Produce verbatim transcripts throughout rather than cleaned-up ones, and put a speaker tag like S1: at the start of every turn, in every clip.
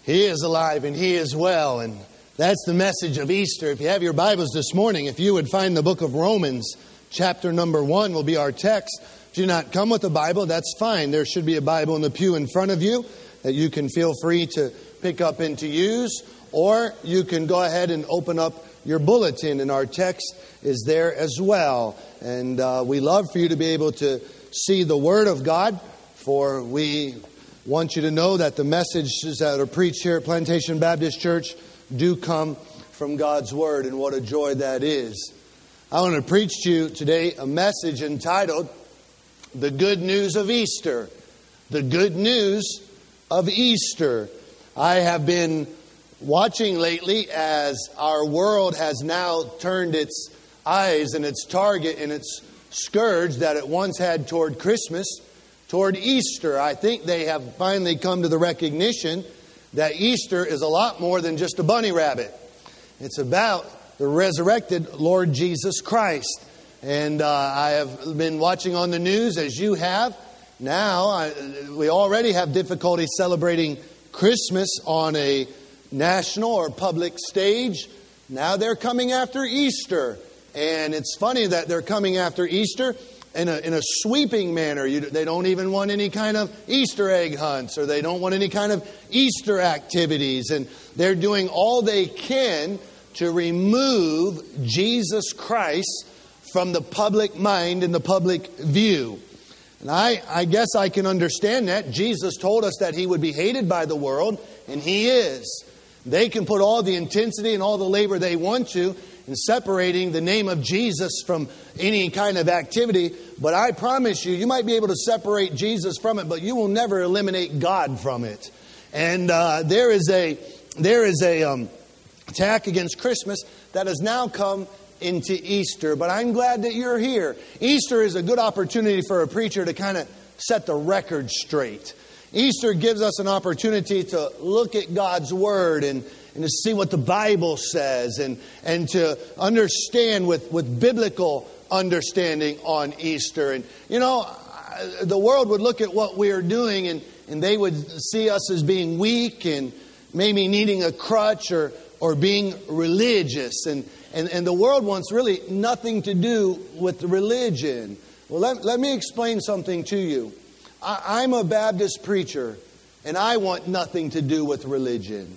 S1: He is alive and He is well. And that's the message of Easter. If you have your Bibles this morning, if you would find the book of Romans, chapter number one will be our text. If you do not come with a Bible, that's fine. There should be a Bible in the pew in front of you that you can feel free to pick up and to use. Or you can go ahead and open up your bulletin, and our text is there as well. And uh, we love for you to be able to see the Word of God, for we want you to know that the messages that are preached here at Plantation Baptist Church do come from God's Word, and what a joy that is. I want to preach to you today a message entitled, The Good News of Easter. The Good News of Easter. I have been watching lately as our world has now turned its eyes and its target and its scourge that it once had toward Christmas, toward Easter. I think they have finally come to the recognition that Easter is a lot more than just a bunny rabbit. It's about the resurrected Lord Jesus Christ. And uh, I have been watching on the news as you have. Now, I, we already have difficulty celebrating Christmas on a national or public stage. Now they're coming after Easter. And it's funny that they're coming after Easter in a, in a sweeping manner. You, they don't even want any kind of Easter egg hunts, or they don't want any kind of Easter activities. And they're doing all they can to remove Jesus Christ from the public mind and the public view. And I, I guess I can understand that. Jesus told us that He would be hated by the world, and He is. They can put all the intensity and all the labor they want to in separating the name of Jesus from any kind of activity. But I promise you, you might be able to separate Jesus from it, but you will never eliminate God from it. And uh, there is a there is a um, attack against Christmas that has now come into Easter. But I'm glad that you're here. Easter is a good opportunity for a preacher to kind of set the record straight. Easter gives us an opportunity to look at God's Word and, and to see what the Bible says, and, and to understand with, with biblical understanding on Easter. And, you know, the world would look at what we are doing, and, and they would see us as being weak and maybe needing a crutch or, or being religious. And, and, and the world wants really nothing to do with religion. Well, let, let me explain something to you. I'm a Baptist preacher, and I want nothing to do with religion.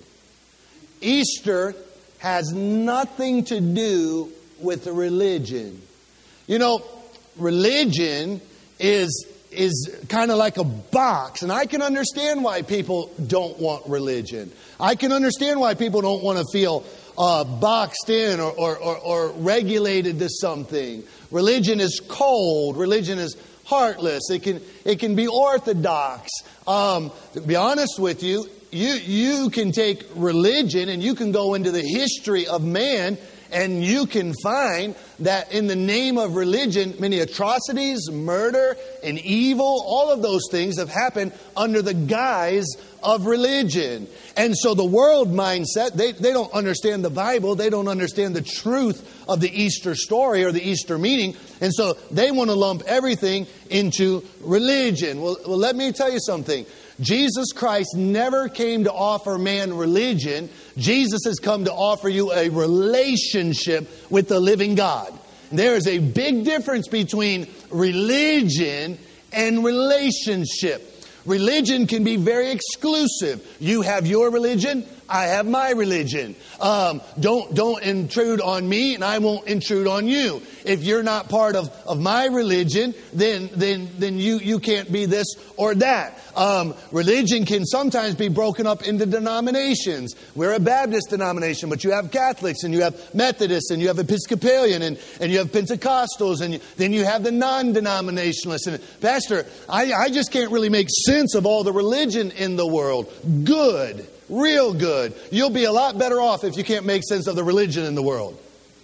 S1: Easter has nothing to do with religion. You know, religion is, is kind of like a box, and I can understand why people don't want religion. I can understand why people don't want to feel uh, boxed in or, or, or, or regulated to something. Religion is cold. Religion is heartless. It can it can be orthodox. Um, to be honest with you, you you can take religion and you can go into the history of man, and you can find that in the name of religion, many atrocities, murder, and evil, all of those things have happened under the guise of religion. And so the world mindset, they, they don't understand the Bible. They don't understand the truth of the Easter story or the Easter meaning. And so they want to lump everything into religion. Well, well, let me tell you something. Jesus Christ never came to offer man religion. Jesus has come to offer you a relationship with the living God. There is a big difference between religion and relationship. Religion can be very exclusive. You have your religion, I have my religion. Um, don't don't intrude on me, and I won't intrude on you. If you're not part of, of my religion, then then then you, you can't be this or that. Um, religion can sometimes be broken up into denominations. We're a Baptist denomination, but you have Catholics, and you have Methodists, and you have Episcopalian, and, and you have Pentecostals, and you, then you have the non-denominationalists. And Pastor, I, I just can't really make sense of all the religion in the world. Good. Real good. You'll be a lot better off if you can't make sense of the religion in the world.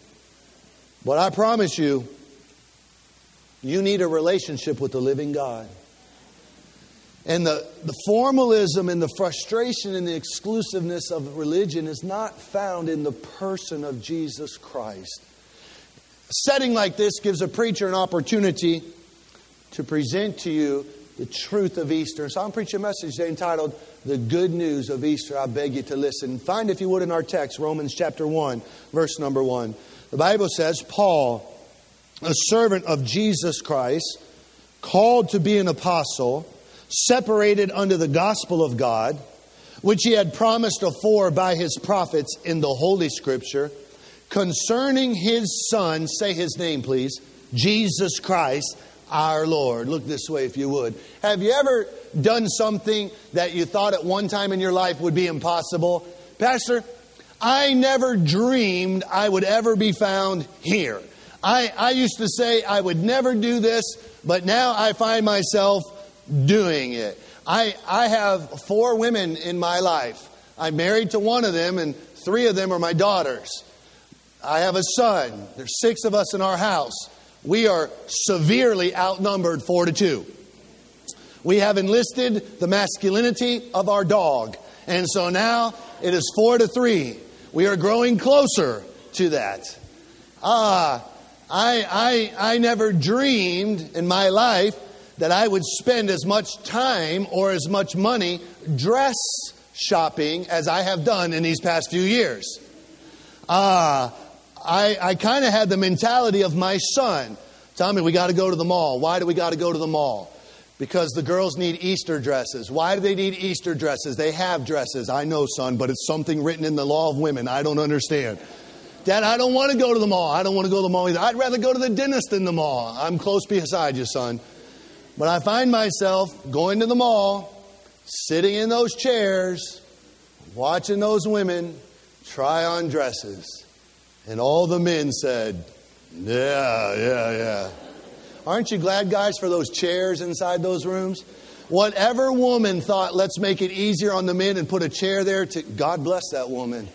S1: But I promise you, you need a relationship with the living God. And the, the formalism and the frustration and the exclusiveness of religion is not found in the person of Jesus Christ. A setting like this gives a preacher an opportunity to present to you the truth of Easter. So I'm preaching a message today entitled, The Good News of Easter. I beg you to listen. Find, if you would, in our text, Romans chapter one, verse number one. The Bible says, Paul, a servant of Jesus Christ, called to be an apostle, separated unto the gospel of God, which he had promised afore by his prophets in the Holy Scripture, concerning his Son, say his name please, Jesus Christ, our Lord. Look this way if you would. Have you ever done something that you thought at one time in your life would be impossible? Pastor, I never dreamed I would ever be found here. I, I used to say I would never do this, but now I find myself doing it. I, I have four women in my life. I'm married to one of them, and three of them are my daughters. I have a son. There's six of us in our house. We are severely outnumbered four to two. We have enlisted the masculinity of our dog. And so now it is four to three. We are growing closer to that. Ah, I, I, I never dreamed in my life that I would spend as much time or as much money dress shopping as I have done in these past few years. Ah, I, I kind of had the mentality of my son. Tommy, we got to go to the mall. Why do we got to go to the mall? Because the girls need Easter dresses. Why do they need Easter dresses? They have dresses. I know, son, but it's something written in the law of women. I don't understand. Dad, I don't want to go to the mall. I don't want to go to the mall either. I'd rather go to the dentist than the mall. I'm close beside you, son. But I find myself going to the mall, sitting in those chairs, watching those women try on dresses. And all the men said, yeah, yeah, yeah. Aren't you glad, guys, for those chairs inside those rooms? Whatever woman thought, let's make it easier on the men and put a chair there, to God bless that woman.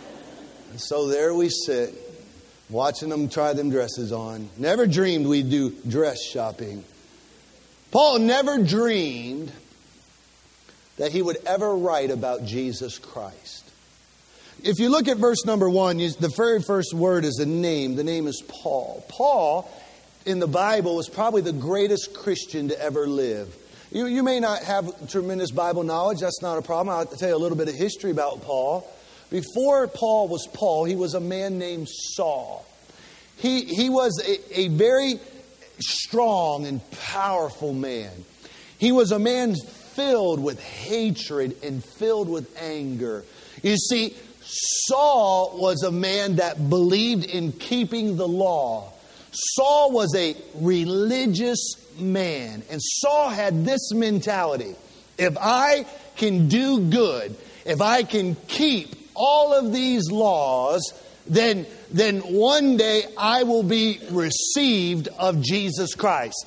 S1: And so there we sit, watching them try them dresses on. Never dreamed we'd do dress shopping. Paul never dreamed that he would ever write about Jesus Christ. If you look at verse number one, the very first word is a name. The name is Paul. Paul, in the Bible, was probably the greatest Christian to ever live. You, you may not have tremendous Bible knowledge. That's not a problem. I'll tell you a little bit of history about Paul. Before Paul was Paul, he was a man named Saul. He, he was a, a very strong and powerful man. He was a man filled with hatred and filled with anger. You see, Saul was a man that believed in keeping the law. Saul was a religious man. And Saul had this mentality. If I can do good, if I can keep all of these laws, then, then one day I will be received of Jesus Christ.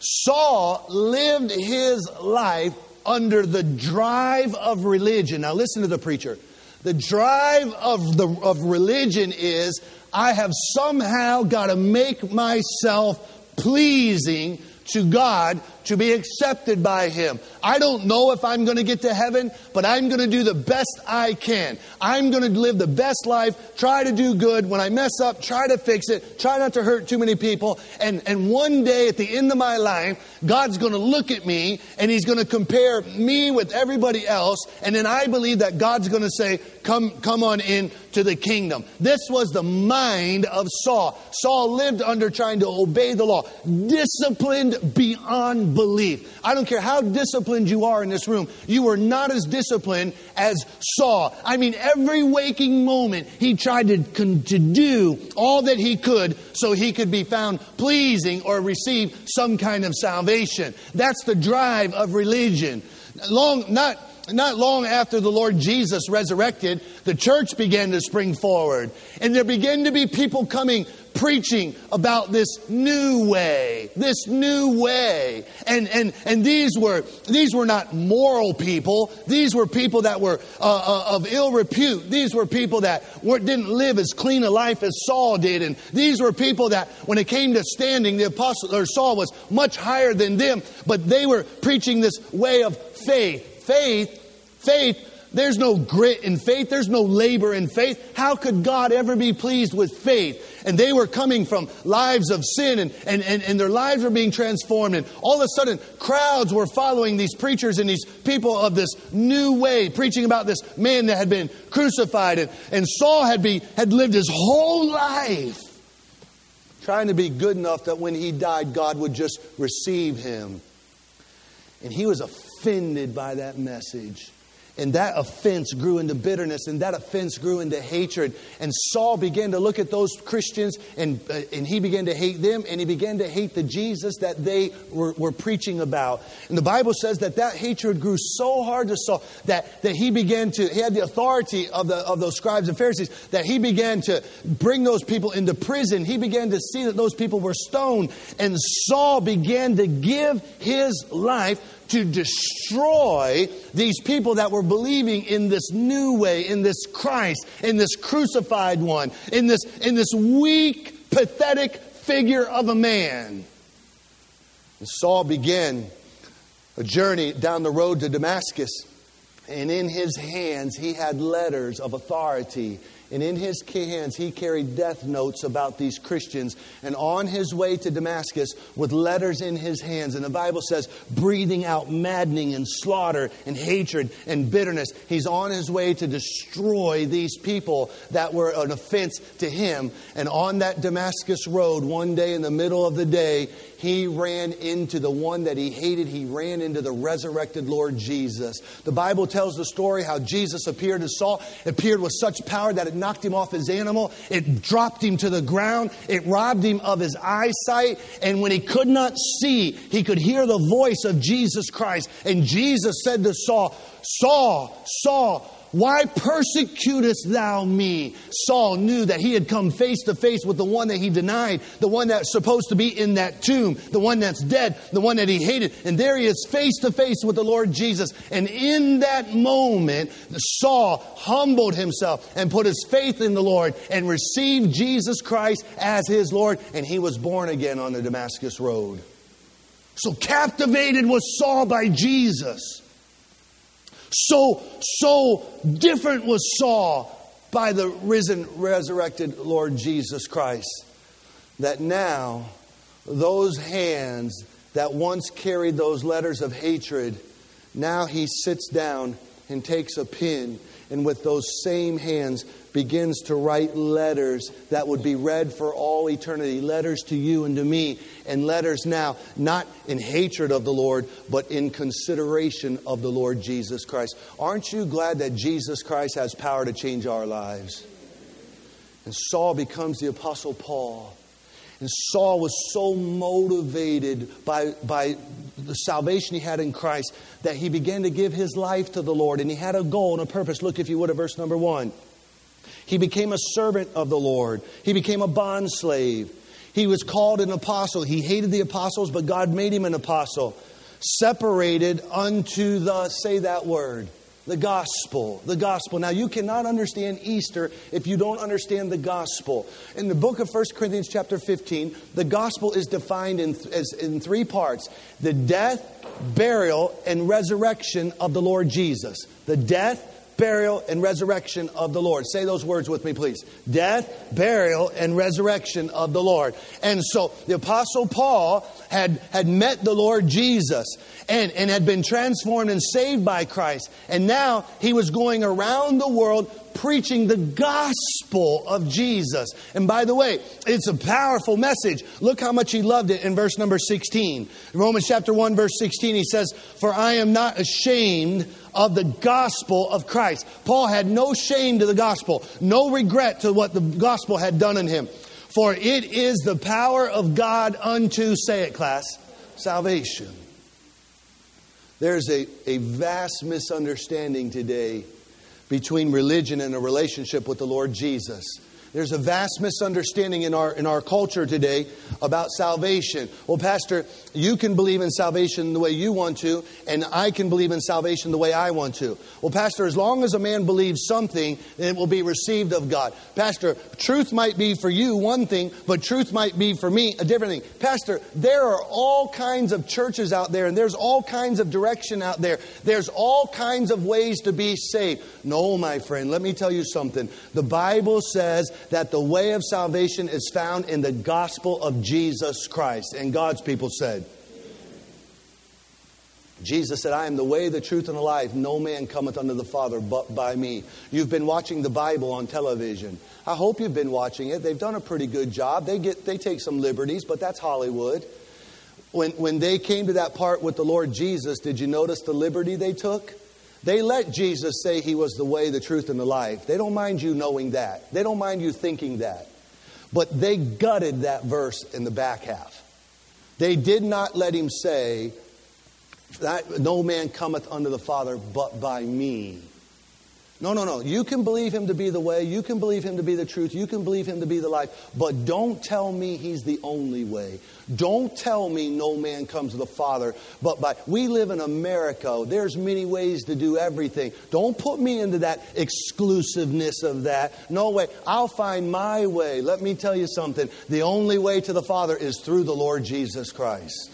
S1: Saul lived his life under the drive of religion. Now listen to the preacher. The drive of the of religion is, I have somehow got to make myself pleasing to God to be accepted by Him. I don't know if I'm going to get to heaven, but I'm going to do the best I can. I'm going to live the best life, try to do good. When I mess up, try to fix it, try not to hurt too many people. And, and one day at the end of my life, God's going to look at me and He's going to compare me with everybody else. And then I believe that God's going to say, come, come on in to the kingdom. This was the mind of Saul. Saul lived under trying to obey the law, disciplined beyond belief. I don't care how disciplined you are in this room. You are not as disciplined as Saul. I mean, every waking moment he tried to, to do all that he could so he could be found pleasing or receive some kind of salvation. That's the drive of religion. Long, not Not long after the Lord Jesus resurrected, the church began to spring forward. And there began to be people coming preaching about this new way, this new way. And and and these were these were not moral people. These were people that were uh, uh, of ill repute. These were people that were, didn't live as clean a life as Saul did. And these were people that, when it came to standing, the apostle or Saul was much higher than them. But they were preaching this way of faith, faith. Faith, there's no grit in faith. There's no labor in faith. How could God ever be pleased with faith? and they were coming from lives of sin, and, and, and, and their lives were being transformed. And all of a sudden, crowds were following these preachers and these people of this new way, preaching about this man that had been crucified. And, and Saul had, be, had lived his whole life trying to be good enough that when he died, God would just receive him. And he was offended by that message. And that offense grew into bitterness, and that offense grew into hatred. And Saul began to look at those Christians, and uh, and he began to hate them, and he began to hate the Jesus that they were, were preaching about. And the Bible says that that hatred grew so hard to Saul that, that he began to, he had the authority of the of those scribes and Pharisees, that he began to bring those people into prison. He began to see that those people were stoned. And Saul began to give his life to destroy these people that were believing in this new way, in this Christ, in this crucified one, in this, in this weak, pathetic figure of a man. And Saul began a journey down the road to Damascus. And in his hands, he had letters of authority. And in his hands, he carried death notes about these Christians. And on his way to Damascus, with letters in his hands, and the Bible says, breathing out maddening and slaughter and hatred and bitterness, he's on his way to destroy these people that were an offense to him. And on that Damascus road, one day in the middle of the day, he ran into the one that he hated. He ran into the resurrected Lord Jesus. The Bible tells the story how Jesus appeared to Saul, appeared with such power that it knocked him off his animal. It dropped him to the ground. It robbed him of his eyesight. And when he could not see, he could hear the voice of Jesus Christ. And Jesus said to Saul, Saul, Saul, why persecutest thou me? Saul knew that he had come face to face with the one that he denied, the one that's supposed to be in that tomb, the one that's dead, the one that he hated. And there he is face to face with the Lord Jesus. And in that moment, Saul humbled himself and put his faith in the Lord and received Jesus Christ as his Lord. And he was born again on the Damascus road. So captivated was Saul by Jesus. So, so different was Saul by the risen, resurrected Lord Jesus Christ, that now those hands that once carried those letters of hatred, now he sits down and takes a pen, and with those same hands begins to write letters that would be read for all eternity. Letters to you and to me. And letters now, not in hatred of the Lord, but in consideration of the Lord Jesus Christ. Aren't you glad that Jesus Christ has power to change our lives? And Saul becomes the Apostle Paul. And Saul was so motivated by, by the salvation he had in Christ that he began to give his life to the Lord. And he had a goal and a purpose. Look, if you would, at verse number one. He became a servant of the Lord. He became a bondslave. He was called an apostle. He hated the apostles, but God made him an apostle. Separated unto the, say that word, the gospel. The gospel. Now, you cannot understand Easter if you don't understand the gospel. In the book of First Corinthians chapter fifteen, the gospel is defined in, as, in three parts. The death, burial, and resurrection of the Lord Jesus. The death, burial, and resurrection of the Lord. Say those words with me, please. Death, burial, and resurrection of the Lord. And so the Apostle Paul had, had met the Lord Jesus and, and had been transformed and saved by Christ. And now he was going around the world preaching the gospel of Jesus. And by the way, it's a powerful message. Look how much he loved it in verse number sixteen. In Romans chapter one, verse sixteen, he says, "For I am not ashamed of the gospel of Christ." Paul had no shame to the gospel, no regret to what the gospel had done in him. "For it is the power of God unto," say it, class, "salvation." There's a, a vast misunderstanding today between religion and a relationship with the Lord Jesus. There's a vast misunderstanding in our in our culture today about salvation. Well, Pastor, you can believe in salvation the way you want to, and I can believe in salvation the way I want to. Well, Pastor, as long as a man believes something, then it will be received of God. Pastor, truth might be for you one thing, but truth might be for me a different thing. Pastor, there are all kinds of churches out there, and there's all kinds of direction out there. There's all kinds of ways to be saved. No, my friend, let me tell you something. The Bible says that the way of salvation is found in the gospel of Jesus Christ. And God's people said, Jesus said, I am the way, the truth, and the life. No man cometh unto the Father but by me. You've been watching the Bible on television. I hope you've been watching it. They've done a pretty good job. They get they take some liberties, but that's Hollywood. When, when they came to that part with the Lord Jesus, did you notice the liberty they took? They let Jesus say He was the way, the truth, and the life. They don't mind you knowing that. They don't mind you thinking that. But they gutted that verse in the back half. They did not let Him say, that no man cometh unto the Father but by me. No, no, no. You can believe Him to be the way. You can believe Him to be the truth. You can believe Him to be the life. But don't tell me He's the only way. Don't tell me no man comes to the Father but by... We live in America. There's many ways to do everything. Don't put me into that exclusiveness of that. No way. I'll find my way. Let me tell you something. The only way to the Father is through the Lord Jesus Christ.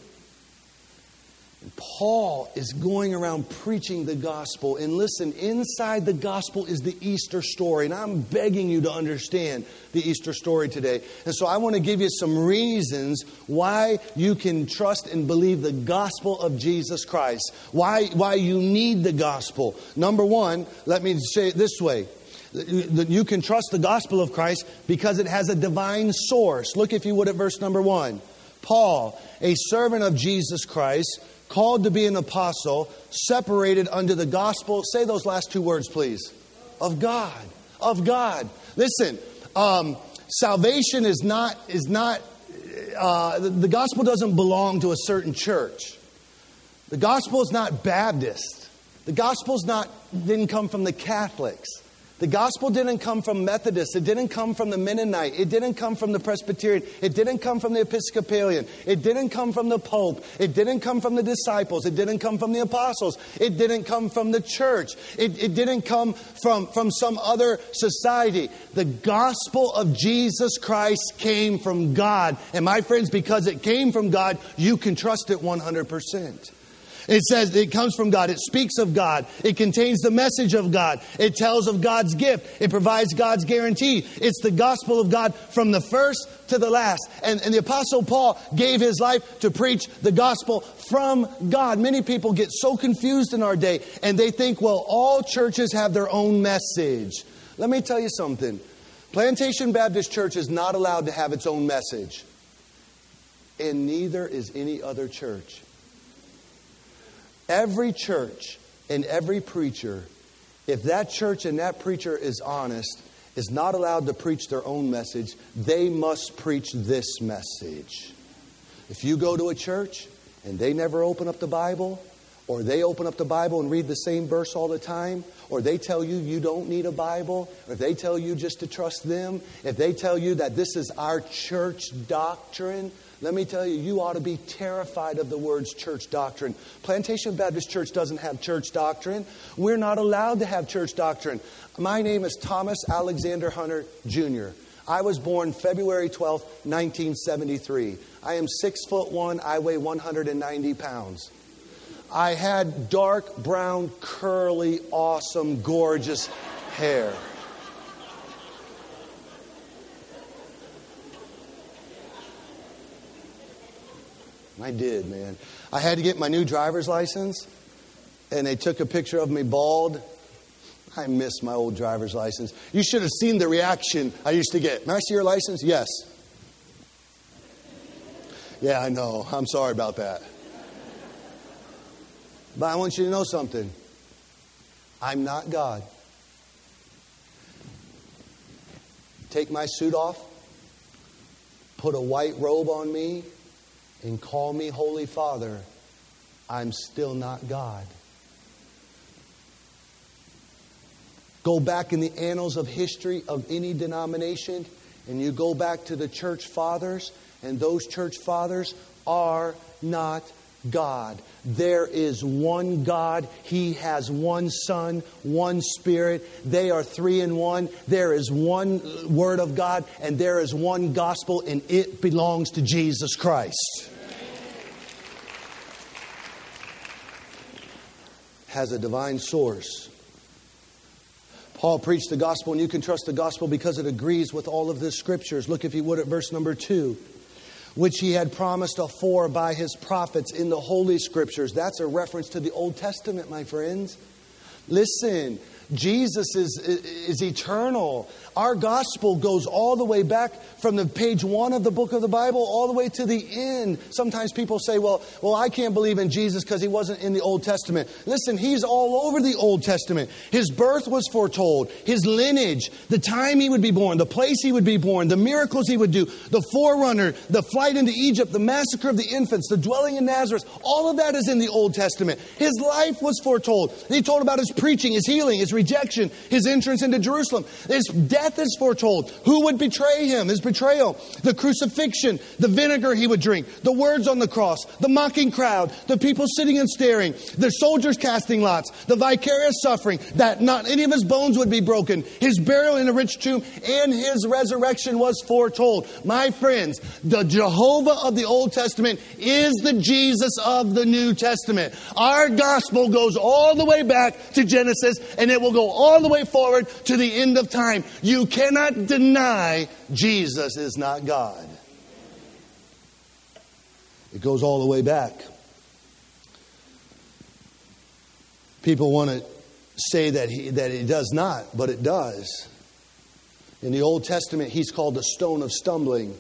S1: Paul is going around preaching the gospel. And listen, inside the gospel is the Easter story. And I'm begging you to understand the Easter story today. And so I want to give you some reasons why you can trust and believe the gospel of Jesus Christ. Why, why you need the gospel. Number one, let me say it this way. You can trust the gospel of Christ because it has a divine source. Look, if you would, at verse number one. Paul, a servant of Jesus Christ, called to be an apostle, separated unto the gospel. Say those last two words, please. Of God. Of God. Listen, um, salvation is not, is not uh, the, the gospel doesn't belong to a certain church. The gospel is not Baptist. The gospel is not, didn't come from the Catholics. The gospel didn't come from Methodists. It didn't come from the Mennonite. It didn't come from the Presbyterian. It didn't come from the Episcopalian. It didn't come from the Pope. It didn't come from the disciples. It didn't come from the apostles. It didn't come from the church. It, it didn't come from, from some other society. The gospel of Jesus Christ came from God. And my friends, because it came from God, you can trust it one hundred percent. It says it comes from God. It speaks of God. It contains the message of God. It tells of God's gift. It provides God's guarantee. It's the gospel of God from the first to the last. And, and the Apostle Paul gave his life to preach the gospel from God. Many people get so confused in our day, and they think, well, all churches have their own message. Let me tell you something. Plantation Baptist Church is not allowed to have its own message. And neither is any other church. Every church and every preacher, if that church and that preacher is honest, is not allowed to preach their own message. They must preach this message. If you go to a church and they never open up the Bible, or they open up the Bible and read the same verse all the time, or they tell you you don't need a Bible, or if they tell you just to trust them, if they tell you that this is our church doctrine, let me tell you, you ought to be terrified of the words church doctrine. Plantation Baptist Church doesn't have church doctrine. We're not allowed to have church doctrine. My name is Thomas Alexander Hunter, Junior I was born February twelfth, nineteen seventy-three. I am six foot one. I weigh one hundred ninety pounds. I had dark brown, curly, awesome, gorgeous hair. I did, man. I had to get my new driver's license, and they took a picture of me bald. I miss my old driver's license. You should have seen the reaction I used to get. May I see your license? Yes. Yeah, I know. I'm sorry about that. But I want you to know something. I'm not God. Take my suit off, put a white robe on me, and call me Holy Father. I'm still not God. Go back in the annals of history of any denomination, and you go back to the church fathers, and those church fathers are not God. There is one God. He has one Son, one Spirit. They are three in one. There is one Word of God, and there is one gospel, and it belongs to Jesus Christ. Has a divine source. Paul preached the gospel, and you can trust the gospel because it agrees with all of the scriptures. Look, if you would, at verse number two. Which he had promised afore by his prophets in the Holy Scriptures. That's a reference to the Old Testament, my friends. Listen, Jesus is, is eternal. Our gospel goes all the way back from the page one of the book of the Bible all the way to the end. Sometimes people say, well, well, I can't believe in Jesus because he wasn't in the Old Testament. Listen, he's all over the Old Testament. His birth was foretold. His lineage, the time he would be born, the place he would be born, the miracles he would do, the forerunner, the flight into Egypt, the massacre of the infants, the dwelling in Nazareth. All of that is in the Old Testament. His life was foretold. He told about his preaching, his healing, his rejection, his entrance into Jerusalem. His death is foretold. Who would betray him? His betrayal, the crucifixion, the vinegar he would drink, the words on the cross, the mocking crowd, the people sitting and staring, the soldiers casting lots, the vicarious suffering, that not any of his bones would be broken, his burial in a rich tomb, and his resurrection was foretold. My friends, the Jehovah of the Old Testament is the Jesus of the New Testament. Our gospel goes all the way back to Genesis, and it will go all the way forward to the end of time. You cannot deny Jesus is not God. It goes all the way back. People want to say that he, that he does not, but it does. In the Old Testament, he's called the stone of stumbling.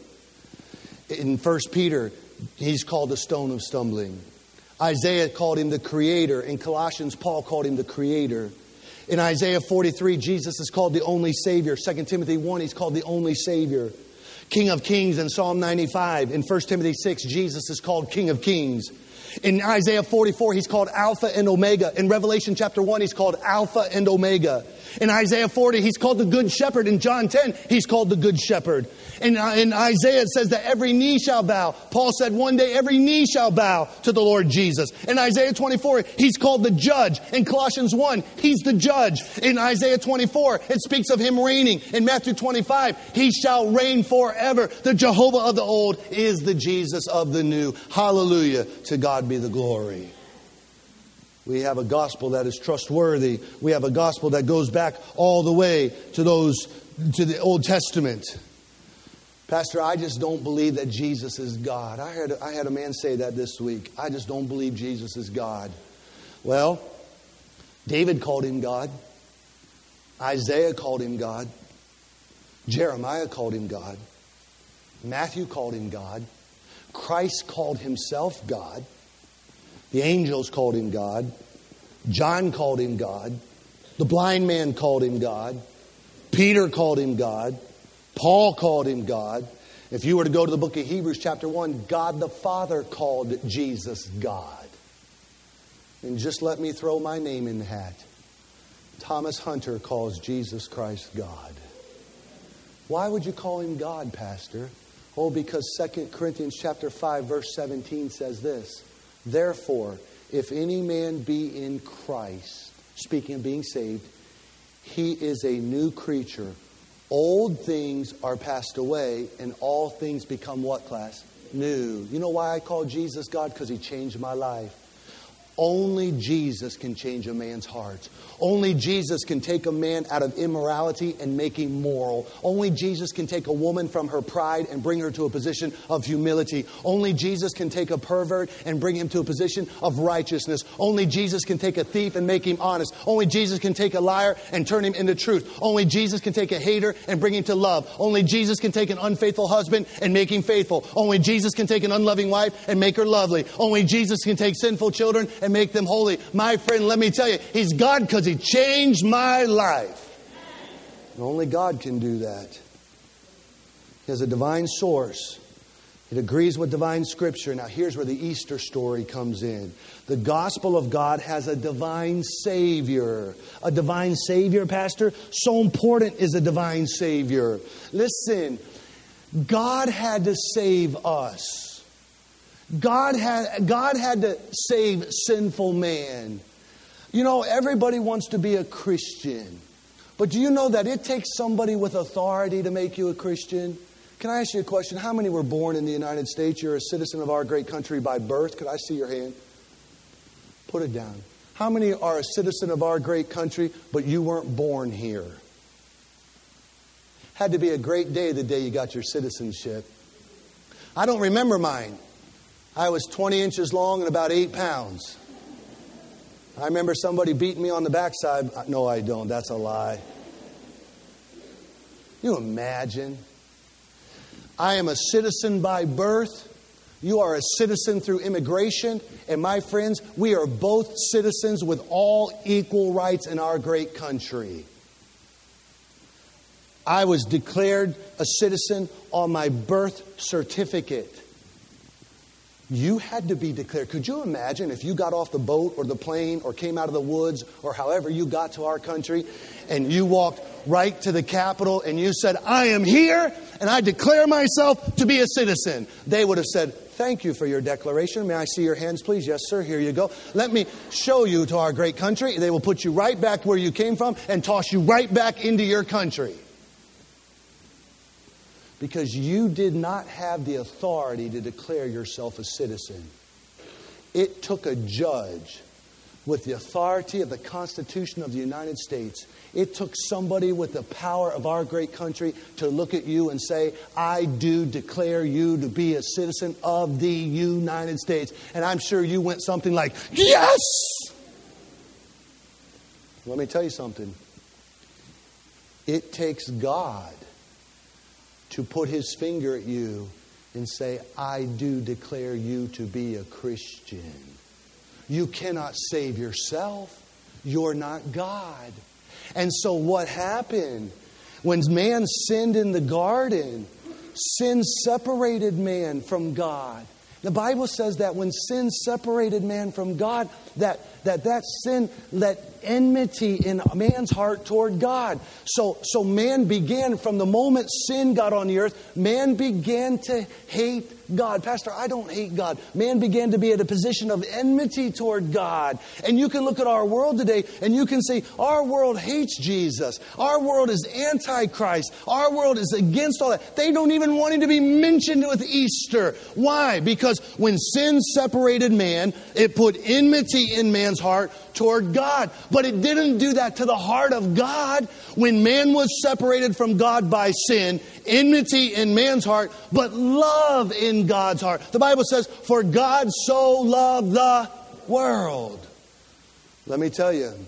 S1: In First Peter, he's called the stone of stumbling. Isaiah called him the creator. In Colossians, Paul called him the creator. In Isaiah forty-three, Jesus is called the only Savior. Second Timothy one, he's called the only Savior. King of Kings in Psalm ninety-five. In First Timothy six, Jesus is called King of Kings. In Isaiah forty-four, he's called Alpha and Omega. In Revelation chapter one, he's called Alpha and Omega. In Isaiah forty, he's called the Good Shepherd. In John ten, he's called the Good Shepherd. In, uh, in Isaiah, it says that every knee shall bow. Paul said one day every knee shall bow to the Lord Jesus. In Isaiah twenty-four, he's called the Judge. In Colossians one, he's the Judge. In Isaiah twenty-four, it speaks of him reigning. In Matthew twenty-five, he shall reign forever. The Jehovah of the old is the Jesus of the new. Hallelujah. To God be the glory. We have a gospel that is trustworthy. We have a gospel that goes back all the way to those, to the Old Testament. Pastor, I just don't believe that Jesus is God. I heard, I had a man say that this week. I just don't believe Jesus is God. Well, David called him God. Isaiah called him God. Jeremiah called him God. Matthew called him God. Christ called himself God. The angels called him God. John called him God. The blind man called him God. Peter called him God. Paul called him God. If you were to go to the book of Hebrews chapter one, God the Father called Jesus God. And just let me throw my name in the hat. Thomas Hunter calls Jesus Christ God. Why would you call him God, Pastor? Oh, because Second Corinthians chapter five, verse seventeen says this. Therefore, if any man be in Christ, speaking of being saved, he is a new creature. Old things are passed away, and all things become what, class? New. You know why I call Jesus God? Because he changed my life. Only Jesus can change a man's heart. Only Jesus can take a man out of immorality and make him moral. Only Jesus can take a woman from her pride and bring her to a position of humility. Only Jesus can take a pervert and bring him to a position of righteousness. Only Jesus can take a thief and make him honest. Only Jesus can take a liar and turn him into truth. Only Jesus can take a hater and bring him to love. Only Jesus can take an unfaithful husband and make him faithful. Only Jesus can take an unloving wife and make her lovely. Only Jesus can take sinful children and make them holy. My friend, let me tell you, he's God because he changed my life. And only God can do that. He has a divine source. It agrees with divine scripture. Now here's where the Easter story comes in. The gospel of God has a divine Savior. A divine Savior, Pastor? So important is a divine Savior. Listen, God had to save us. God had, God had to save sinful man. You know, everybody wants to be a Christian. But do you know that it takes somebody with authority to make you a Christian? Can I ask you a question? How many were born in the United States? You're a citizen of our great country by birth. Could I see your hand? Put it down. How many are a citizen of our great country, but you weren't born here? Had to be a great day the day you got your citizenship. I don't remember mine. I was twenty inches long and about eight pounds. I remember somebody beating me on the backside. No, I don't. That's a lie. You imagine? I am a citizen by birth. You are a citizen through immigration. And my friends, we are both citizens with all equal rights in our great country. I was declared a citizen on my birth certificate. You had to be declared. Could you imagine if you got off the boat or the plane or came out of the woods or however you got to our country and you walked right to the Capitol and you said, I am here and I declare myself to be a citizen. They would have said, thank you for your declaration. May I see your hands, please? Yes, sir. Here you go. Let me show you to our great country. They will put you right back where you came from and toss you right back into your country. Because you did not have the authority to declare yourself a citizen. It took a judge with the authority of the Constitution of the United States. It took somebody with the power of our great country to look at you and say, I do declare you to be a citizen of the United States. And I'm sure you went something like, yes! Let me tell you something. It takes God to put His finger at you and say, I do declare you to be a Christian. You cannot save yourself. You're not God. And so what happened? When man sinned in the garden, sin separated man from God. The Bible says that when sin separated man from God, that that, that sin let enmity in man's heart toward God. So, so man began, from the moment sin got on the earth, man began to hate God. Pastor, I don't hate God. Man began to be at a position of enmity toward God. And you can look at our world today and you can say, our world hates Jesus. Our world is anti-Christ. Our world is against all that. They don't even want Him to be mentioned with Easter. Why? Because when sin separated man, it put enmity in man's heart toward God. But it didn't do that to the heart of God. When man was separated from God by sin, enmity in man's heart, but love in God's heart. The Bible says, for God so loved the world. Let me tell you,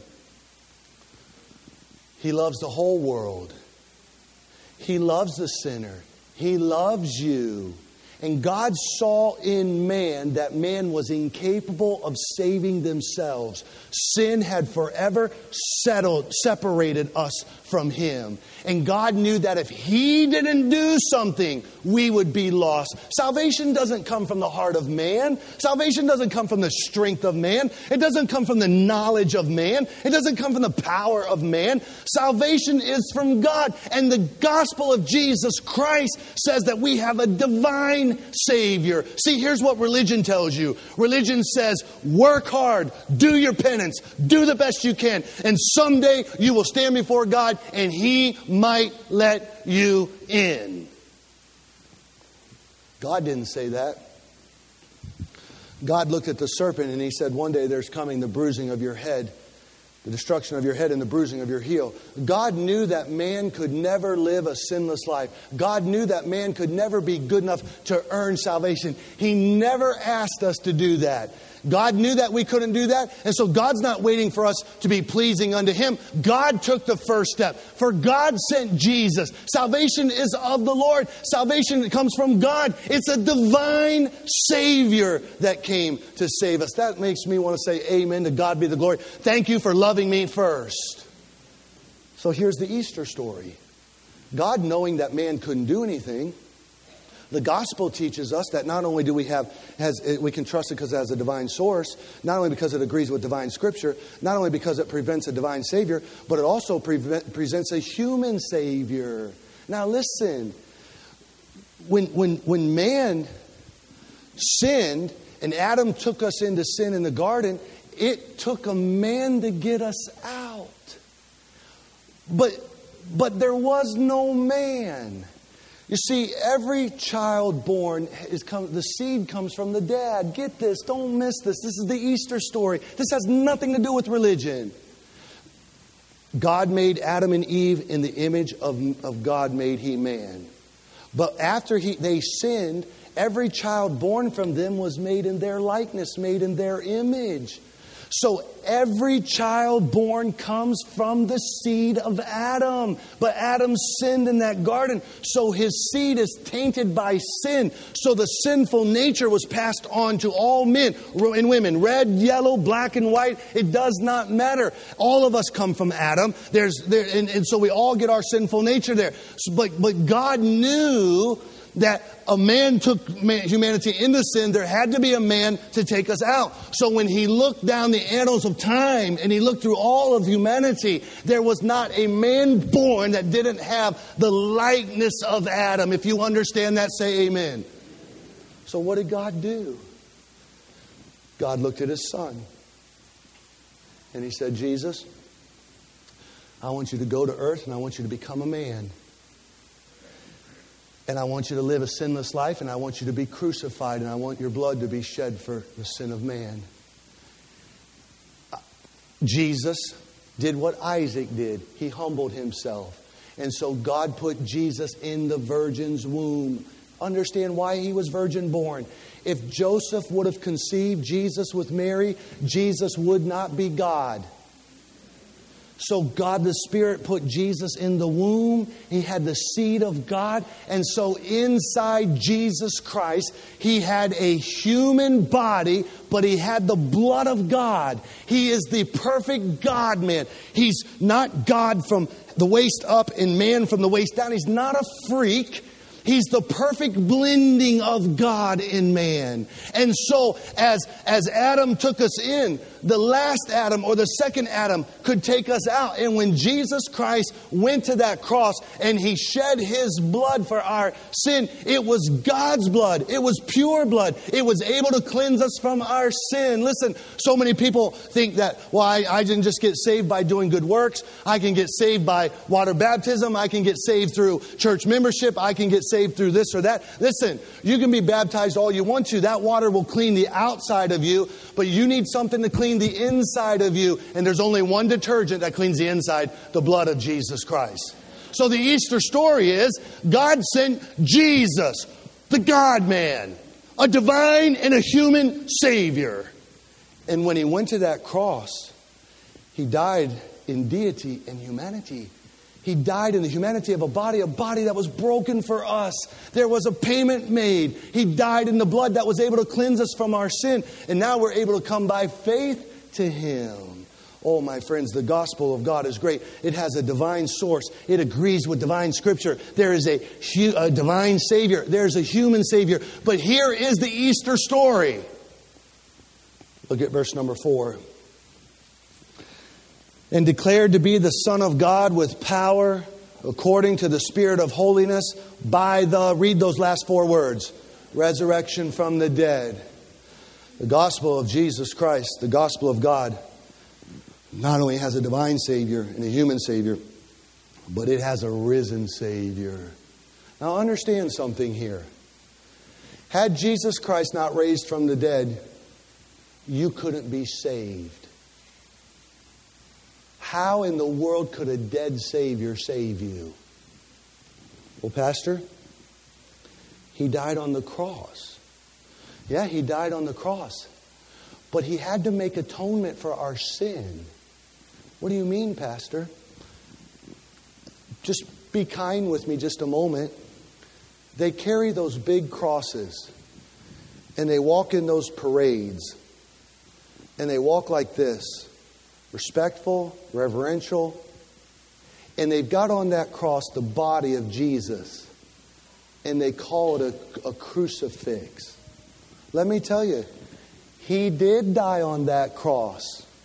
S1: He loves the whole world. He loves the sinner. He loves you. And God saw in man that man was incapable of saving themselves. Sin had forever settled, separated us from Him. And God knew that if He didn't do something, we would be lost. Salvation doesn't come from the heart of man. Salvation doesn't come from the strength of man. It doesn't come from the knowledge of man. It doesn't come from the power of man. Salvation is from God. And the gospel of Jesus Christ says that we have a divine Savior. See, here's what religion tells you. Religion says, work hard, do your penance, do the best you can, and someday you will stand before God and He might let you in. God didn't say that. God looked at the serpent and He said, one day there's coming the bruising of your head, the destruction of your head and the bruising of your heel. God knew that man could never live a sinless life. God knew that man could never be good enough to earn salvation. He never asked us to do that. God knew that we couldn't do that. And so God's not waiting for us to be pleasing unto Him. God took the first step. For God sent Jesus. Salvation is of the Lord. Salvation comes from God. It's a divine Savior that came to save us. That makes me want to say amen. To God be the glory. Thank you for loving me first. So here's the Easter story. God, knowing that man couldn't do anything, the gospel teaches us that not only do we have, has we can trust it because it has a divine source, not only because it agrees with divine scripture, not only because it prevents a divine Savior, but it also prevent, presents a human Savior. Now listen, when, when, when man sinned and Adam took us into sin in the garden, it took a man to get us out. But, but there was no man.
S2: You see, every child born, is come, the seed comes from the dad. Get this. Don't miss this. This is the Easter story. This has nothing to do with religion. God made Adam and Eve in the image of, of God made he man. But after he, they sinned, every child born from them was made in their likeness, made in their image. So every child born comes from the seed of Adam. But Adam sinned in that garden, so his seed is tainted by sin. So the sinful nature was passed on to all men and women. Red, yellow, black, and white. It does not matter. All of us come from Adam. There's there, and, and so we all get our sinful nature there. So, but, but God knew that a man took humanity into sin. There had to be a man to take us out. So when he looked down the annals of time and he looked through all of humanity, there was not a man born that didn't have the likeness of Adam. If you understand that, say amen. So what did God do? God looked at his son and he said, Jesus, I want you to go to earth and I want you to become a man. And I want you to live a sinless life, and I want you to be crucified, and I want your blood to be shed for the sin of man. Jesus did what Isaac did. He humbled himself. And so God put Jesus in the virgin's womb. Understand why he was virgin born. If Joseph would have conceived Jesus with Mary, Jesus would not be God. So God the Spirit put Jesus in the womb. He had the seed of God. And so inside Jesus Christ, he had a human body, but he had the blood of God. He is the perfect God-man. He's not God from the waist up and man from the waist down. He's not a freak. He's the perfect blending of God in man. And so as, as Adam took us in, the last Adam or the second Adam could take us out. And when Jesus Christ went to that cross and he shed his blood for our sin, it was God's blood. It was pure blood. It was able to cleanse us from our sin. Listen, so many people think that, well, I, I didn't just get saved by doing good works. I can get saved by water baptism. I can get saved through church membership. I can get saved through this or that. Listen, you can be baptized all you want to. That water will clean the outside of you, but you need something to clean the inside of you. And there's only one detergent that cleans the inside, the blood of Jesus Christ. So the Easter story is God sent Jesus, the God-man, a divine and a human Savior. And when he went to that cross, he died in deity and humanity. He died in the humanity of a body, a body that was broken for us. There was a payment made. He died in the blood that was able to cleanse us from our sin. And now we're able to come by faith to him. Oh, my friends, the gospel of God is great. It has a divine source. It agrees with divine scripture. There is a, a divine Savior. There's a human Savior. But here is the Easter story. Look at verse number four. And declared to be the Son of God with power, according to the Spirit of holiness, by the, read those last four words, resurrection from the dead. The gospel of Jesus Christ, the gospel of God, not only has a divine Savior and a human Savior, but it has a risen Savior. Now understand something here. Had Jesus Christ not raised from the dead, you couldn't be saved. How in the world could a dead Savior save you? Well, Pastor, he died on the cross. Yeah, he died on the cross. But he had to make atonement for our sin. What do you mean, Pastor? Just be kind with me just a moment. They carry those big crosses. And they walk in those parades. And they walk like this. Respectful, reverential. And they've got on that cross the body of Jesus. And they call it a, a crucifix. Let me tell you, he did die on that cross.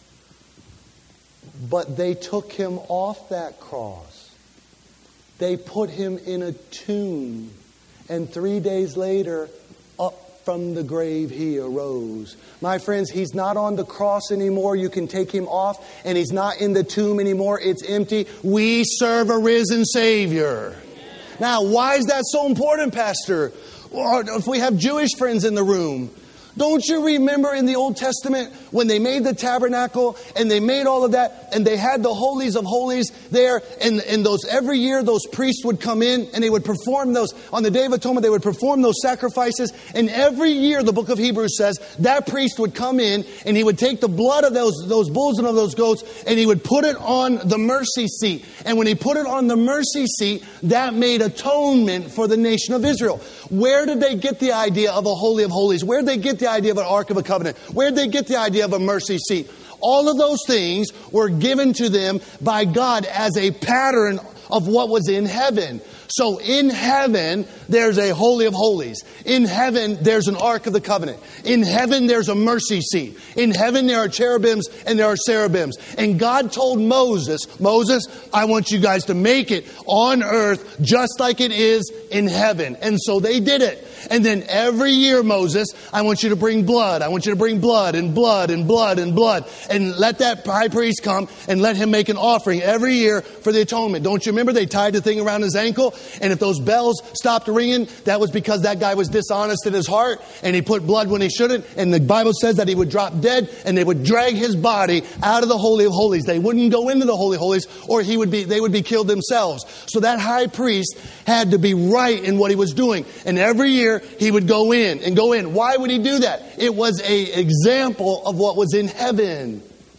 S2: But they took him off that cross. They put him in a tomb. And three days later, up from the grave he arose. My friends, he's not on the cross anymore. You can take him off. And he's not in the tomb anymore. It's empty. We serve a risen Savior. Now, why is that so important, Pastor? Or if we have Jewish friends in the room, don't you remember in the Old Testament when they made the tabernacle and they made all of that and they had the holies of holies there, and, and those every year those priests would come in and they would perform those on the Day of Atonement, they would perform those sacrifices, and every year the book of Hebrews says that priest would come in and he would take the blood of those, those bulls and of those goats and he would put it on the mercy seat. And when he put it on the mercy seat, that made atonement for the nation of Israel. Where did they get the idea of a Holy of Holies? Where did they get the idea of an Ark of a Covenant? Where did they get the idea of a mercy seat? All of those things were given to them by God as a pattern of what was in heaven. So in heaven, there's a Holy of Holies. In heaven, there's an Ark of the Covenant. In heaven, there's a mercy seat. In heaven, there are cherubims and there are cherubims. And God told Moses, Moses, I want you guys to make it on earth just like it is in heaven. And so they did it. And then every year, Moses, I want you to bring blood. I want you to bring blood and blood and blood and blood. And let that high priest come and let him make an offering every year for the atonement. Don't you remember they tied the thing around his ankle? And if those bells stopped ringing, that was because that guy was dishonest in his heart and he put blood when he shouldn't. And the Bible says that he would drop dead and they would drag his body out of the Holy of Holies. They wouldn't go into the Holy of Holies or he would be, they would be killed themselves. So that high priest had to be right in what he was doing. And every year he would go in and go in. Why would he do that? It was an example of what was in heaven.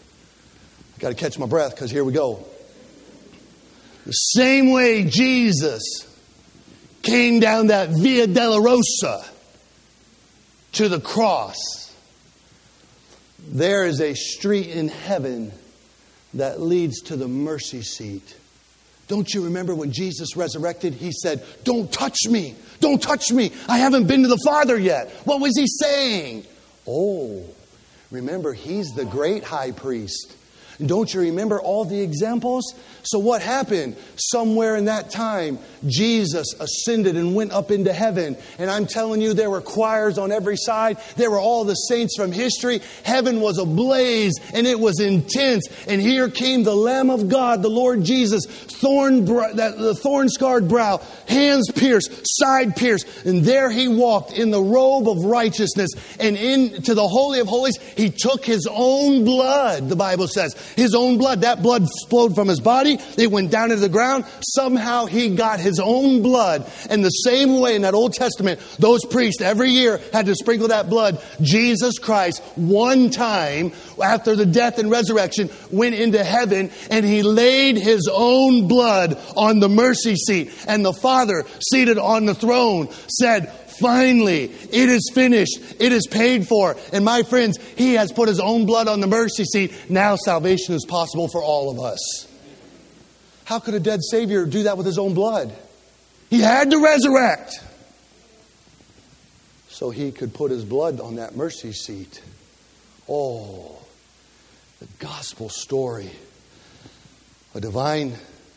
S2: I got to catch my breath because here we go. The same way Jesus came down that Via Dolorosa to the cross, there is a street in heaven that leads to the mercy seat. Don't you remember when Jesus resurrected, he said, don't touch me. Don't touch me. I haven't been to the Father yet. What was he saying? Oh, remember, he's the great high priest. Don't you remember all the examples? So what happened? Somewhere in that time, Jesus ascended and went up into heaven. And I'm telling you, there were choirs on every side. There were all the saints from history. Heaven was ablaze and it was intense. And here came the Lamb of God, the Lord Jesus, thorn, that the thorn-scarred brow, hands pierced, side pierced. And there he walked in the robe of righteousness. And into the Holy of Holies, he took his own blood, the Bible says. His own blood. That blood flowed from his body. It went down into the ground. Somehow he got his own blood. And the same way in that Old Testament, those priests every year had to sprinkle that blood. Jesus Christ, one time after the death and resurrection, went into heaven and he laid his own blood on the mercy seat. And the Father, seated on the throne, said, finally, it is finished. It is paid for. And my friends, he has put his own blood on the mercy seat. Now salvation is possible for all of us. How could a dead Savior do that with his own blood? He had to resurrect. So he could put his blood on that mercy seat. Oh, the gospel story. A divine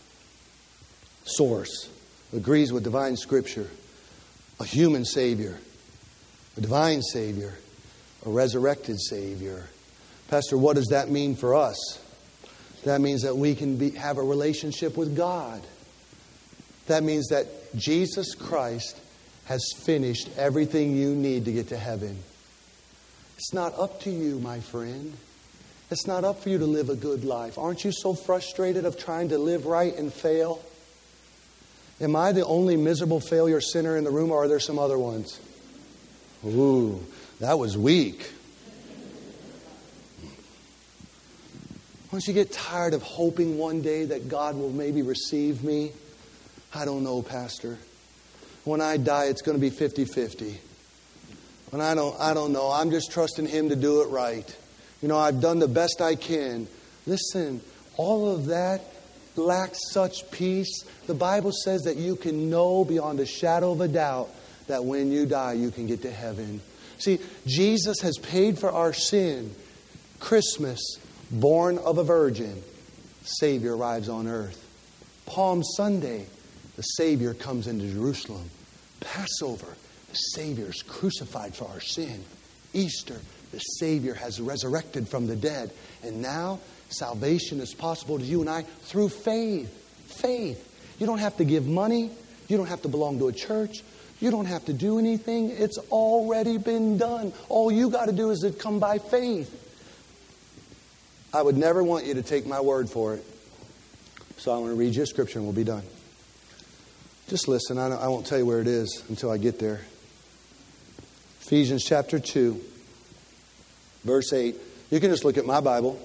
S2: source agrees with divine scripture. A human Savior, a divine Savior, a resurrected Savior. Pastor, what does that mean for us? That means that we can be, have a relationship with God. That means that Jesus Christ has finished everything you need to get to heaven. It's not up to you, my friend. It's not up for you to live a good life. Aren't you so frustrated of trying to live right and fail? Am I the only miserable failure sinner in the room, or are there some other ones? Ooh, that was weak. Once you get tired of hoping one day that God will maybe receive me, I don't know, Pastor. When I die, it's going to be fifty-fifty. When I don't, I don't know. I'm just trusting Him to do it right. You know, I've done the best I can. Listen, all of that lacks such peace. The Bible says that you can know beyond a shadow of a doubt that when you die, you can get to heaven. See, Jesus has paid for our sin. Christmas, born of a virgin, Savior arrives on earth. Palm Sunday, the Savior comes into Jerusalem. Passover, the Savior is crucified for our sin. Easter, the Savior has resurrected from the dead. And now, salvation is possible to you and I through faith. Faith. You don't have to give money. You don't have to belong to a church. You don't have to do anything. It's already been done. All you got to do is to come by faith. I would never want you to take my word for it. So I'm going to read you a scripture and we'll be done. Just listen. I, I won't tell you where it is until I get there. Ephesians chapter two, verse eight. You can just look at my Bible.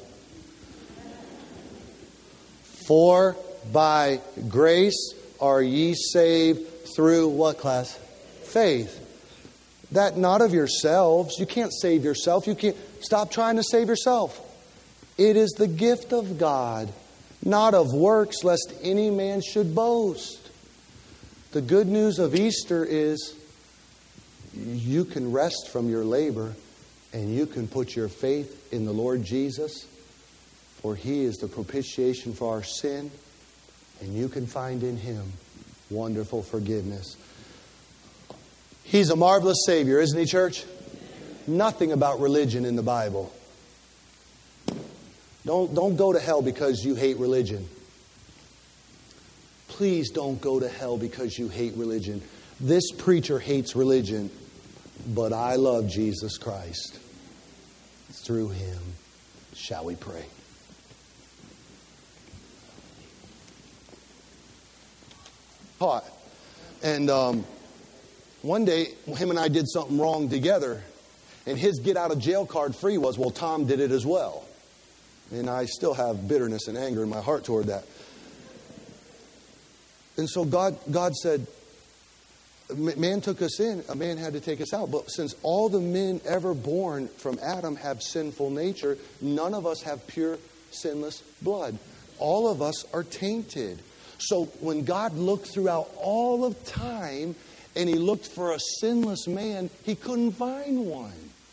S2: For by grace are ye saved through what class? Faith. That not of yourselves. You can't save yourself. You can't. Stop trying to save yourself. It is the gift of God, not of works, lest any man should boast. The good news of Easter is you can rest from your labor and you can put your faith in the Lord Jesus, for He is the propitiation for our sin, and you can find in Him wonderful forgiveness. He's a marvelous Savior, isn't He, church? Nothing about religion in the Bible. Don't, don't go to hell because you hate religion. Please don't go to hell because you hate religion. This preacher hates religion, but I love Jesus Christ. Through Him, shall we pray? Taught. And um, one day, him and I did something wrong together. And his get out of jail card free was, well, Tom did it as well. And I still have bitterness and anger in my heart toward that. And so God, God said, man took us in, a man had to take us out. But since all the men ever born from Adam have sinful nature, none of us have pure, sinless blood. All of us are tainted. So when God looked throughout all of time and He looked for a sinless man, He couldn't find one.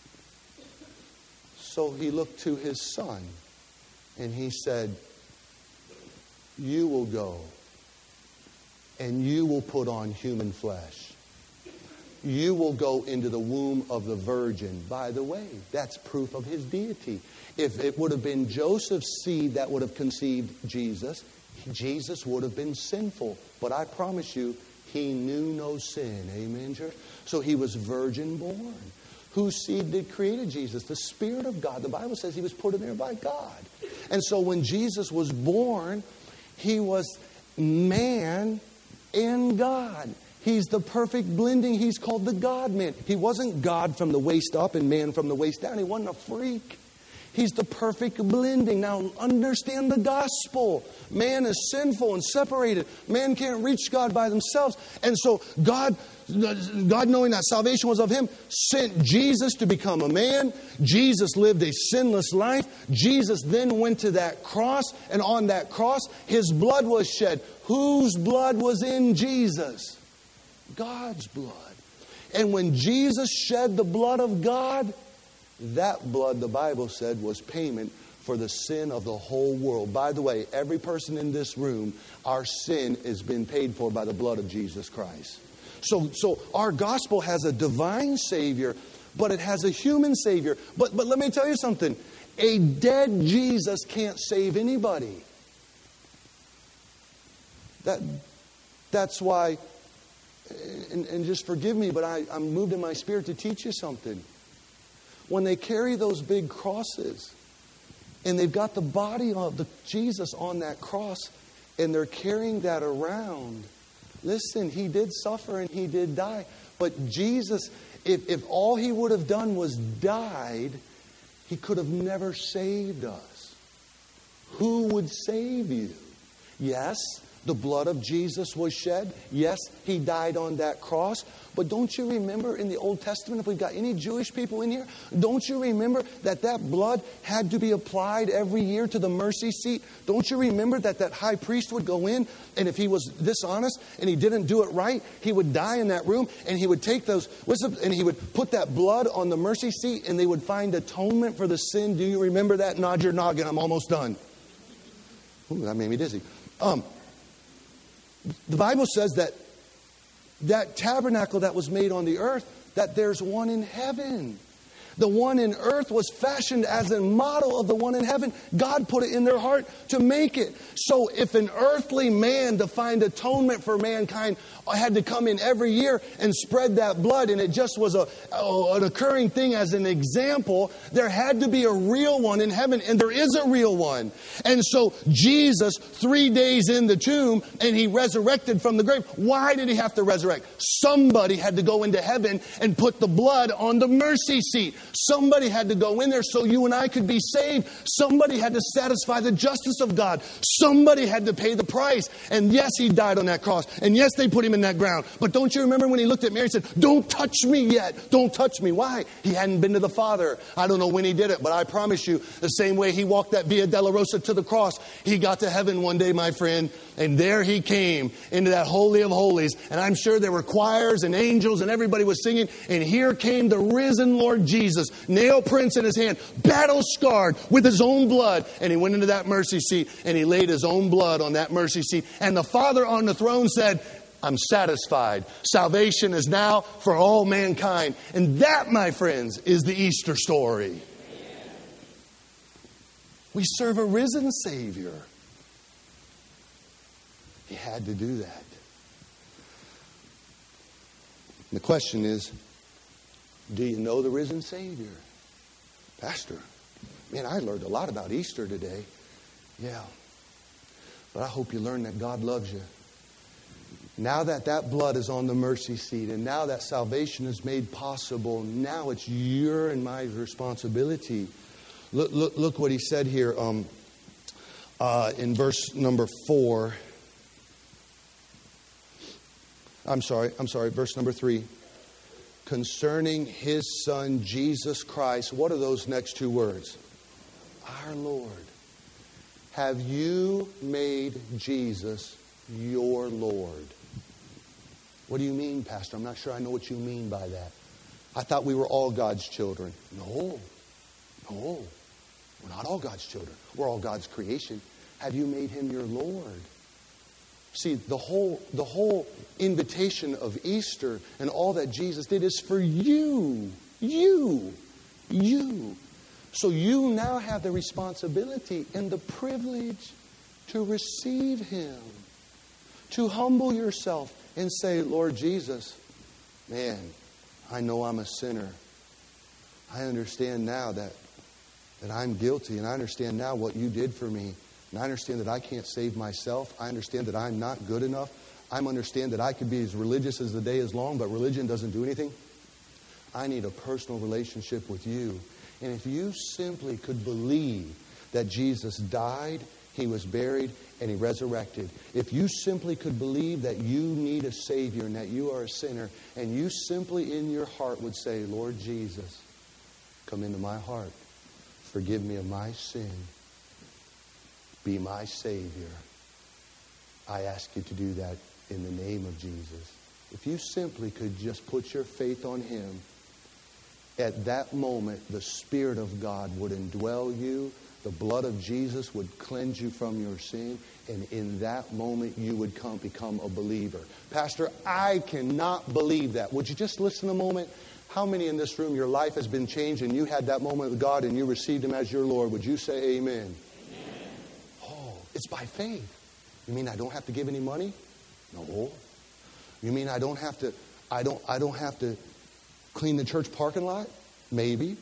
S2: So He looked to His Son and He said, you will go and you will put on human flesh. You will go into the womb of the virgin. By the way, that's proof of His deity. If it would have been Joseph's seed that would have conceived Jesus, Jesus would have been sinful. But I promise you, He knew no sin. Amen, church? So He was virgin born. Whose seed did create Jesus? The Spirit of God. The Bible says He was put in there by God. And so when Jesus was born, He was man and God. He's the perfect blending. He's called the God-man. He wasn't God from the waist up and man from the waist down. He wasn't a freak. He's the perfect blending. Now understand the gospel. Man is sinful and separated. Man can't reach God by themselves. And so God, God knowing that salvation was of Him, sent Jesus to become a man. Jesus lived a sinless life. Jesus then went to that cross. And on that cross, His blood was shed. Whose blood was in Jesus? God's blood. And when Jesus shed the blood of God, that blood, the Bible said, was payment for the sin of the whole world. By the way, every person in this room, our sin has been paid for by the blood of Jesus Christ. So, so our gospel has a divine Savior, but it has a human Savior. But, but let me tell you something. A dead Jesus can't save anybody. That, that's why, and, and just forgive me, but I, I'm moved in my spirit to teach you something. When they carry those big crosses and they've got the body of the Jesus on that cross and they're carrying that around, listen, He did suffer and He did die. But Jesus, if, if all He would have done was died, He could have never saved us. Who would save you? Yes, the blood of Jesus was shed. Yes, He died on that cross. But don't you remember in the Old Testament, if we've got any Jewish people in here, don't you remember that that blood had to be applied every year to the mercy seat? Don't you remember that that high priest would go in, and if he was dishonest and he didn't do it right, he would die in that room, and he would take those, and he would put that blood on the mercy seat, and they would find atonement for the sin. Do you remember that? Nod your noggin. I'm almost done. Ooh, that made me dizzy. Um, the Bible says that that tabernacle that was made on the earth, that there's one in heaven. The one in earth was fashioned as a model of the one in heaven. God put it in their heart to make it. So if an earthly man to find atonement for mankind had to come in every year and spread that blood, and it just was a, a an occurring thing as an example, there had to be a real one in heaven, and there is a real one. And so Jesus, three days in the tomb, and he resurrected from the grave. Why did he have to resurrect? Somebody had to go into heaven and put the blood on the mercy seat. Somebody had to go in there so you and I could be saved. Somebody had to satisfy the justice of God. Somebody had to pay the price. And yes, he died on that cross. And yes, they put him in that ground. But don't you remember when he looked at Mary and said, "Don't touch me yet. Don't touch me." Why? He hadn't been to the Father. I don't know when he did it, but I promise you, the same way he walked that Via Dolorosa to the cross, he got to heaven one day, my friend. And there he came into that Holy of Holies. And I'm sure there were choirs and angels and everybody was singing. And here came the risen Lord Jesus, nail prints in his hand, battle scarred with his own blood. And he went into that mercy seat and he laid his own blood on that mercy seat. And the Father on the throne said, "I'm satisfied. Salvation is now for all mankind." And that, my friends, is the Easter story. We serve a risen Savior. He had to do that. And the question is, do you know the risen Savior? Pastor, man, I learned a lot about Easter today. Yeah. But I hope you learned that God loves you. Now that that blood is on the mercy seat, and now that salvation is made possible, now it's your and my responsibility. Look, look, look what he said here um, uh, in verse number four. I'm sorry, I'm sorry, verse number three. Concerning his Son, Jesus Christ. What are those next two words? Our Lord. Have you made Jesus your Lord? What do you mean, Pastor? I'm not sure I know what you mean by that. I thought we were all God's children. No. No. We're not all God's children. We're all God's creation. Have you made him your Lord? See, the whole, the whole invitation of Easter and all that Jesus did is for you. You. You. So you now have the responsibility and the privilege to receive him. To humble yourself and say, "Lord Jesus, man, I know I'm a sinner. I understand now that, that I'm guilty, and I understand now what you did for me. And I understand that I can't save myself. I understand that I'm not good enough. I understand that I could be as religious as the day is long, but religion doesn't do anything. I need a personal relationship with you." And if you simply could believe that Jesus died, he was buried, and he resurrected. If you simply could believe that you need a Savior and that you are a sinner, and you simply in your heart would say, "Lord Jesus, come into my heart. Forgive me of my sin. Be my Savior." I ask you to do that in the name of Jesus. If you simply could just put your faith on him, at that moment, the Spirit of God would indwell you. The blood of Jesus would cleanse you from your sin. And in that moment, you would come become a believer. "Pastor, I cannot believe that." Would you just listen a moment? How many in this room, your life has been changed and you had that moment with God and you received him as your Lord? Would you say amen? Amen. Oh, it's by faith. You mean I don't have to give any money? No. You mean I don't have to, I don't, I don't have to clean the church parking lot? Maybe.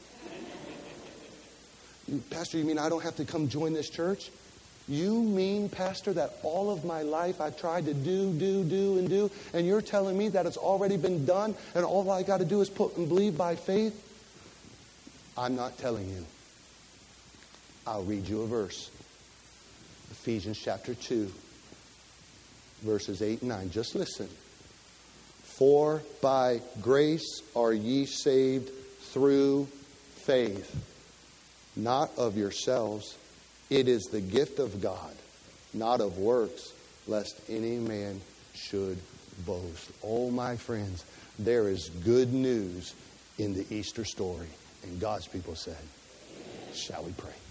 S2: Pastor, you mean I don't have to come join this church? You mean, Pastor, that all of my life I've tried to do, do, do, and do, and you're telling me that it's already been done and all I got to do is put and believe by faith? I'm not telling you. I'll read you a verse. Ephesians chapter two, verses eight and nine. Just listen. "For by grace are ye saved through faith, not of yourselves. It is the gift of God, not of works, lest any man should boast." Oh, my friends, there is good news in the Easter story. And God's people said, "Shall we pray?"